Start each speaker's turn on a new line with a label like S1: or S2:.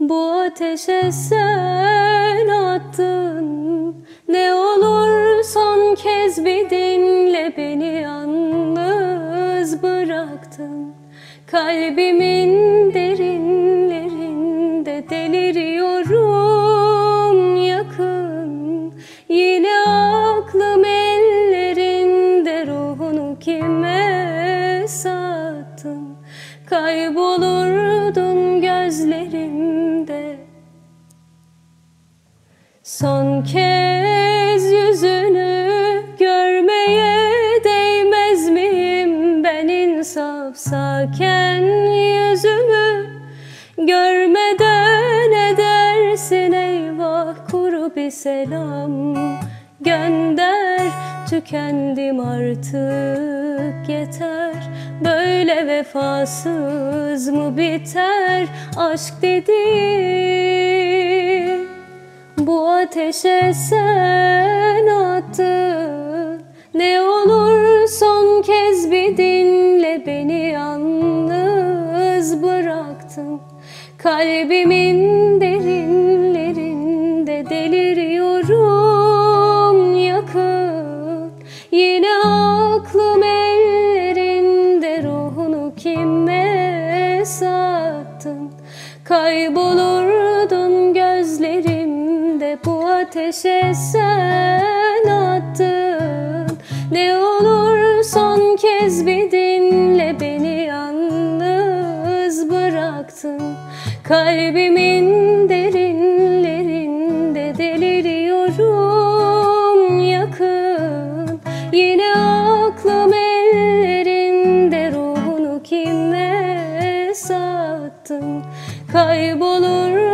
S1: Bu ateşe sen attın. Ne olur son kez bir dinle, beni yalnız bıraktın. Kalbimin derinlerinde deliriyorum yakın. Yine aklım ellerinde, ruhunu kime sattın? Kaybolurdun gözlerimde. Son kez yüzünü görmeye değmez miyim? Ben insafsarken yüzümü görmeden edersin eyvah. Kuru bir selam gönder, tükendim artık yeter. Böyle vefasız mı biter aşk dediğin? Bu ateşe sen attın. Ne olur son kez bir dinle, beni yalnız bıraktın. Kalbimin derinlerinde deliriyorum yakın. Yine aklım ellerinde, ruhunu kime sattın? Kaybolurdun gözlerimde. Bu ateşe sen attın. Ne olur son kez bir dinle, beni yalnız bıraktın. Kalbimin derinlerinde deliriyorum yakın. Yine aklım ellerinde, ruhunu kime sattın? Kaybolur